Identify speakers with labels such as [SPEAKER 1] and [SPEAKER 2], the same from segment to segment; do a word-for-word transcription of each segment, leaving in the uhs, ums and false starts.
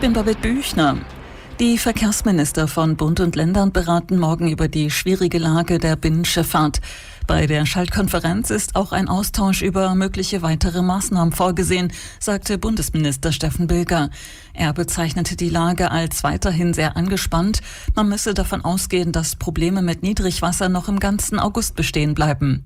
[SPEAKER 1] bin Babette Büchner. Die Verkehrsminister von Bund und Ländern beraten morgen über die schwierige Lage der Binnenschifffahrt. Bei der Schaltkonferenz ist auch ein Austausch über mögliche weitere Maßnahmen vorgesehen, sagte Bundesminister Steffen Bilger. Er bezeichnete die Lage als weiterhin sehr angespannt. Man müsse davon ausgehen, dass Probleme mit Niedrigwasser noch im ganzen August bestehen bleiben.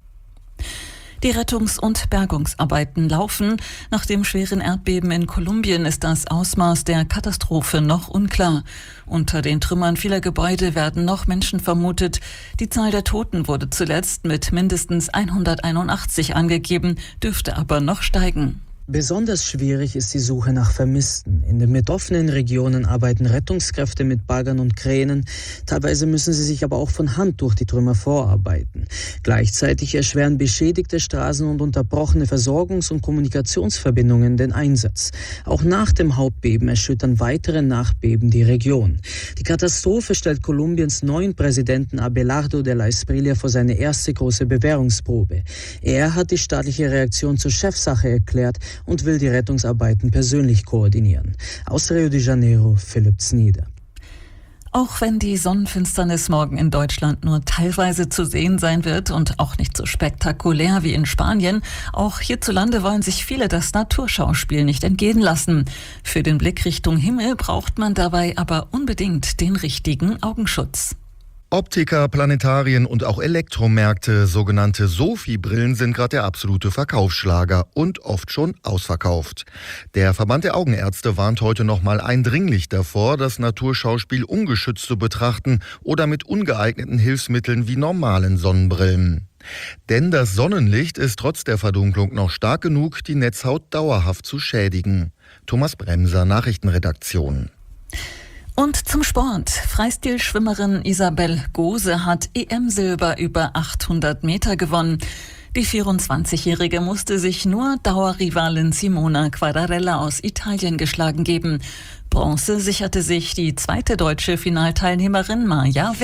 [SPEAKER 1] Die Rettungs- und Bergungsarbeiten laufen. Nach dem schweren Erdbeben in Kolumbien ist das Ausmaß der Katastrophe noch unklar. Unter den Trümmern vieler Gebäude werden noch Menschen vermutet. Die Zahl der Toten wurde zuletzt mit mindestens hunderteinundachtzig angegeben, dürfte aber noch steigen.
[SPEAKER 2] Besonders schwierig ist die Suche nach Vermissten. In den betroffenen Regionen arbeiten Rettungskräfte mit Baggern und Kränen. Teilweise müssen sie sich aber auch von Hand durch die Trümmer vorarbeiten. Gleichzeitig erschweren beschädigte Straßen und unterbrochene Versorgungs- und Kommunikationsverbindungen den Einsatz. Auch nach dem Hauptbeben erschüttern weitere Nachbeben die Region. Die Katastrophe stellt Kolumbiens neuen Präsidenten Abelardo de la Espriella vor seine erste große Bewährungsprobe. Er hat die staatliche Reaktion zur Chefsache erklärt und will die Rettungsarbeiten persönlich koordinieren. Aus Rio de Janeiro, Philipp Znieder.
[SPEAKER 1] Auch wenn die Sonnenfinsternis morgen in Deutschland nur teilweise zu sehen sein wird und auch nicht so spektakulär wie in Spanien, auch hierzulande wollen sich viele das Naturschauspiel nicht entgehen lassen. Für den Blick Richtung Himmel braucht man dabei aber unbedingt den richtigen Augenschutz.
[SPEAKER 3] Optiker, Planetarien und auch Elektromärkte, sogenannte Sophie-Brillen, sind gerade der absolute Verkaufsschlager und oft schon ausverkauft. Der Verband der Augenärzte warnt heute nochmal eindringlich davor, das Naturschauspiel ungeschützt zu betrachten oder mit ungeeigneten Hilfsmitteln wie normalen Sonnenbrillen. Denn das Sonnenlicht ist trotz der Verdunklung noch stark genug, die Netzhaut dauerhaft zu schädigen. Thomas Bremser, Nachrichtenredaktion.
[SPEAKER 1] Und zum Sport. Freistilschwimmerin Isabel Gose hat E M-Silber über achthundert Meter gewonnen. Die vierundzwanzigjährige musste sich nur Dauerrivalin Simona Quadarella aus Italien geschlagen geben. Bronze sicherte sich die zweite deutsche Finalteilnehmerin Maja